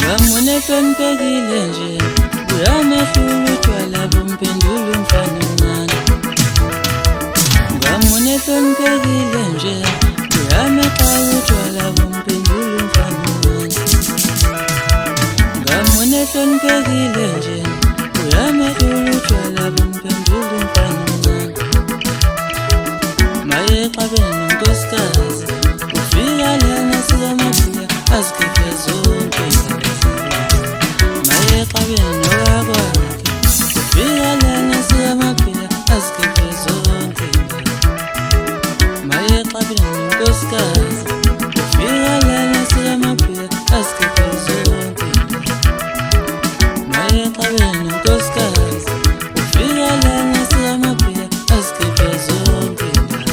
Hloniphekile nje uyamehlula utshwala bumphendula umfana omncane. Ngamune hloniphekile nje uyamehlula utshwala bumphendula umfana omncane. Ngamune hloniphekile nje uyamehlula utshwala bumphendula umfana omncane. Maye xabene nonkosikazi ufika lana sikamabhiya azikhiphe zonke xabene nowakwakhe ufika lana sikamabhiya azikhiphe zonke. Maye xabene nonkosikazi ufika lana sikamabhiya azikhiphe zonke. Maye xabene nonkosikazi ufika lana sikamabhiya azikhiphe zonke.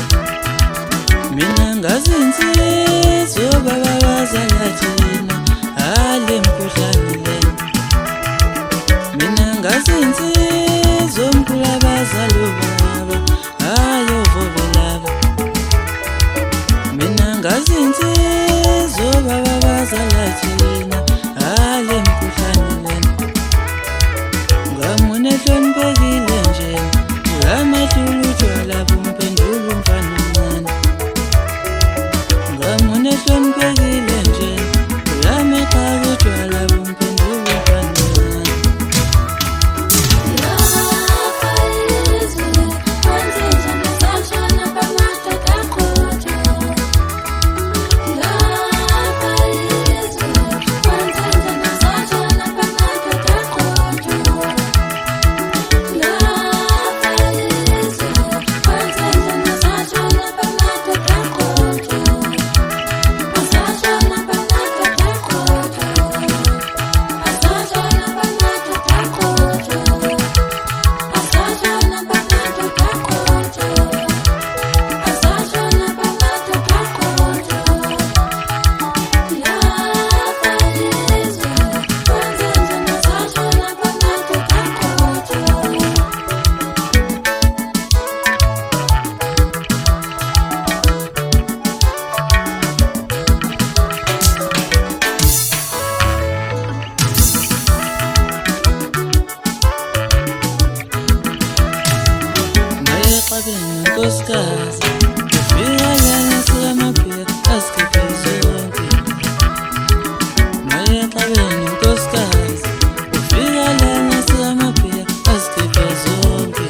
Mina ngazi insizwa baba bazala thina hale mkhuhlane le. Mina ngazi insizwa omkhulu abazali obaba hayo vobe laba. Mina ngazi insizwa baba bazala thina hale mkhuhlane le. Ngamune hloniphekile nje uyamehlula utshwala bumphendula umfana omncane. Ngamune hloniphekile nje uyamehlula utshwala bumphendula umfana omncane. Nkosikazi ufika lana sikamabhiya azikhiphe zonke. Maye xabene nkosikazi ufika lana sikamabhiya azikhiphe zonke.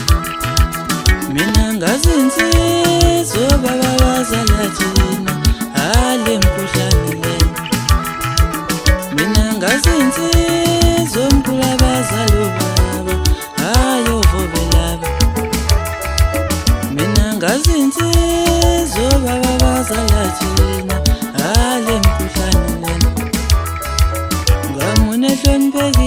Mina ngazi insizwa baba bazala thina hale mkhuhlane le. Mina ngazi insizwa omkhulu abazali obaba hayo vobe laba. Ngazi insizwa baba bazala thina hale mkhuhlane le. Ngamune hloniphekile